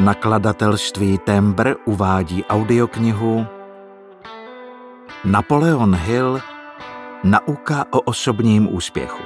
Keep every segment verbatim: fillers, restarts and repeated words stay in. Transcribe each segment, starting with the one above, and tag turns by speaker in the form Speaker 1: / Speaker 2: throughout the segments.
Speaker 1: Nakladatelství Tembr uvádí audioknihu Napoleon Hill – Nauka o osobním úspěchu.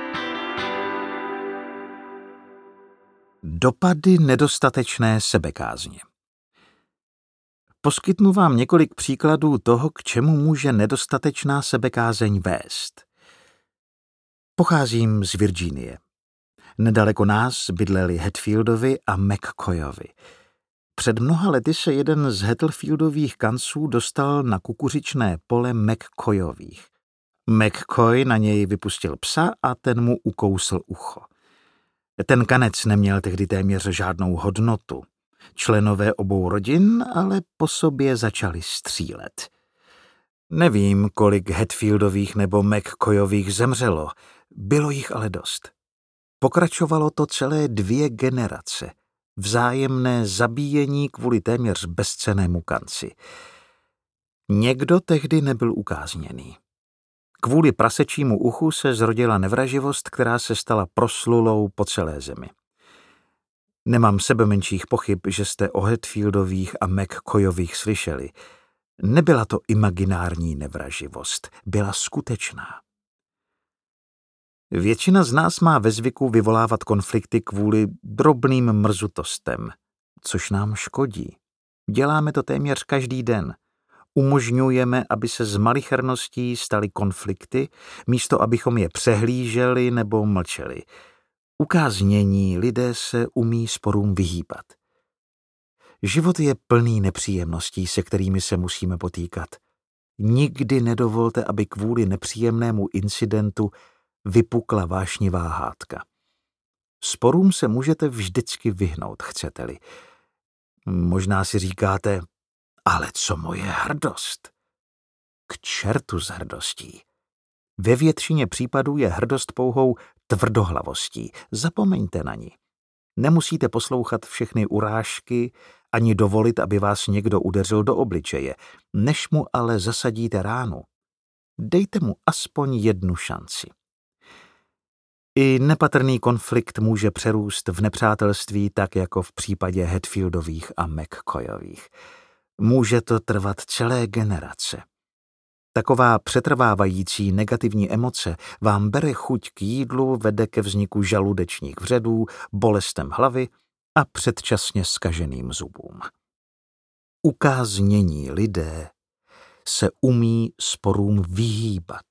Speaker 1: Dopady nedostatečné sebekázně. Poskytnu vám několik příkladů toho, k čemu může nedostatečná sebekázeň vést. Pocházím z Virginie. Nedaleko nás bydleli Hatfieldovi a McCoyovi. Před mnoha lety se jeden z Hatfieldových kanců dostal na kukuřičné pole McCoyových. McCoy na něj vypustil psa a ten mu ukousl ucho. Ten kanec neměl tehdy téměř žádnou hodnotu. Členové obou rodin ale po sobě začali střílet. Nevím, kolik Hatfieldových nebo McCoyových zemřelo, bylo jich ale dost. Pokračovalo to celé dvě generace. Vzájemné zabíjení kvůli téměř bezcennému kanci. Někdo tehdy nebyl ukázněný. Kvůli prasečímu uchu se zrodila nevraživost, která se stala proslulou po celé zemi. Nemám sebemenších pochyb, že jste o Hatfieldových a McCoyových slyšeli. Nebyla to imaginární nevraživost, byla skutečná. Většina z nás má ve zvyku vyvolávat konflikty kvůli drobným mrzutostem, což nám škodí. Děláme to téměř každý den. Umožňujeme, aby se z malicherností staly konflikty, místo abychom je přehlíželi nebo mlčeli. Ukáznění lidé se umí sporům vyhýbat. Život je plný nepříjemností, se kterými se musíme potýkat. Nikdy nedovolte, aby kvůli nepříjemnému incidentu vypukla vášnivá hádka. Sporům se můžete vždycky vyhnout, chcete-li. Možná si říkáte, ale co moje hrdost? K čertu s hrdostí. Ve většině případů je hrdost pouhou tvrdohlavostí. Zapomeňte na ní. Nemusíte poslouchat všechny urážky, ani dovolit, aby vás někdo udeřil do obličeje. Než mu ale zasadíte ránu, dejte mu aspoň jednu šanci. I nepatrný konflikt může přerůst v nepřátelství, tak jako v případě Hatfieldových a McCoyových. Může to trvat celé generace. Taková přetrvávající negativní emoce vám bere chuť k jídlu, vede ke vzniku žaludečních vředů, bolestem hlavy a předčasně zkaženým zubům. Ukáznění lidé se umí sporům vyhýbat.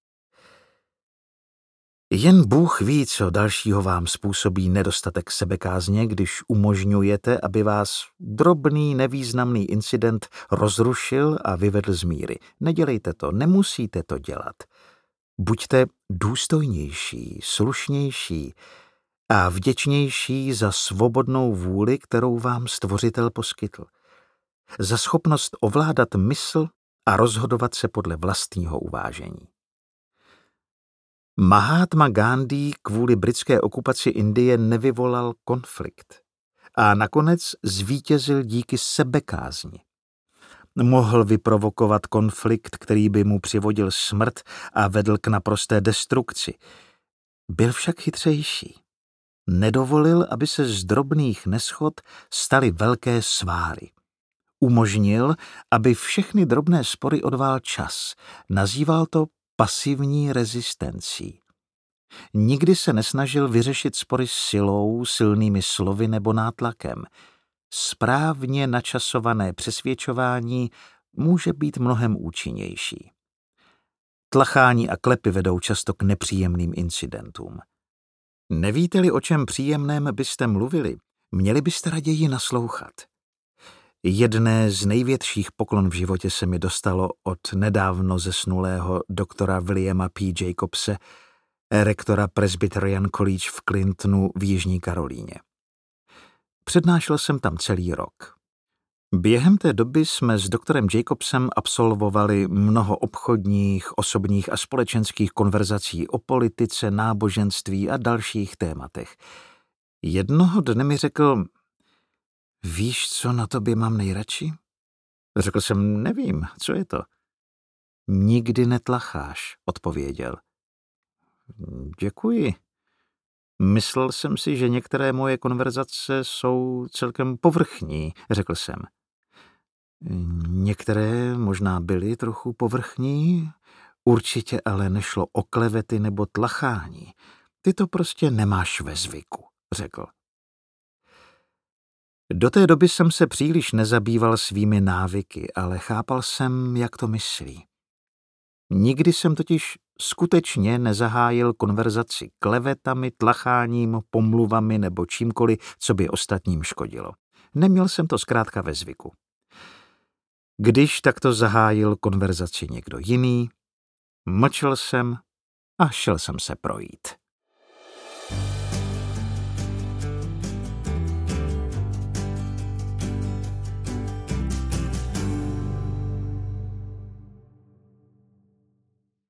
Speaker 1: Jen Bůh ví, co dalšího vám způsobí nedostatek sebekázně, když umožňujete, aby vás drobný, nevýznamný incident rozrušil a vyvedl z míry. Nedělejte to, nemusíte to dělat. Buďte důstojnější, slušnější a vděčnější za svobodnou vůli, kterou vám Stvořitel poskytl. Za schopnost ovládat mysl a rozhodovat se podle vlastního uvážení. Mahatma Gándhí kvůli britské okupaci Indie nevyvolal konflikt a nakonec zvítězil díky sebekázni. Mohl vyprovokovat konflikt, který by mu přivodil smrt a vedl k naprosté destrukci. Byl však chytřejší. Nedovolil, aby se z drobných neschod staly velké sváry. Umožnil, aby všechny drobné spory odvál čas. Nazýval to pasivní rezistencí. Nikdy se nesnažil vyřešit spory silou, silnými slovy nebo nátlakem. Správně načasované přesvědčování může být mnohem účinnější. Tlachání a klepy vedou často k nepříjemným incidentům. Nevíte-li, o čem příjemném byste mluvili, měli byste raději naslouchat. Jedné z největších poklon v životě se mi dostalo od nedávno zesnulého doktora Williama P. Jacobse, rektora Presbyterian College v Clintonu v Jižní Karolíně. Přednášel jsem tam celý rok. Během té doby jsme s doktorem Jacobsem absolvovali mnoho obchodních, osobních a společenských konverzací o politice, náboženství a dalších tématech. Jednoho dne mi řekl: Víš, co na tobě mám nejradši? Řekl jsem, nevím, co je to. Nikdy netlacháš, odpověděl. Děkuji. Myslel jsem si, že některé moje konverzace jsou celkem povrchní, řekl jsem. Některé možná byly trochu povrchní, určitě ale nešlo o klevety nebo tlachání. Ty to prostě nemáš ve zvyku, řekl. Do té doby jsem se příliš nezabýval svými návyky, ale chápal jsem, jak to myslí. Nikdy jsem totiž skutečně nezahájil konverzaci klevetami, tlacháním, pomluvami nebo čímkoliv, co by ostatním škodilo. Neměl jsem to zkrátka ve zvyku. Když takto zahájil konverzaci někdo jiný, mlčel jsem a šel jsem se projít.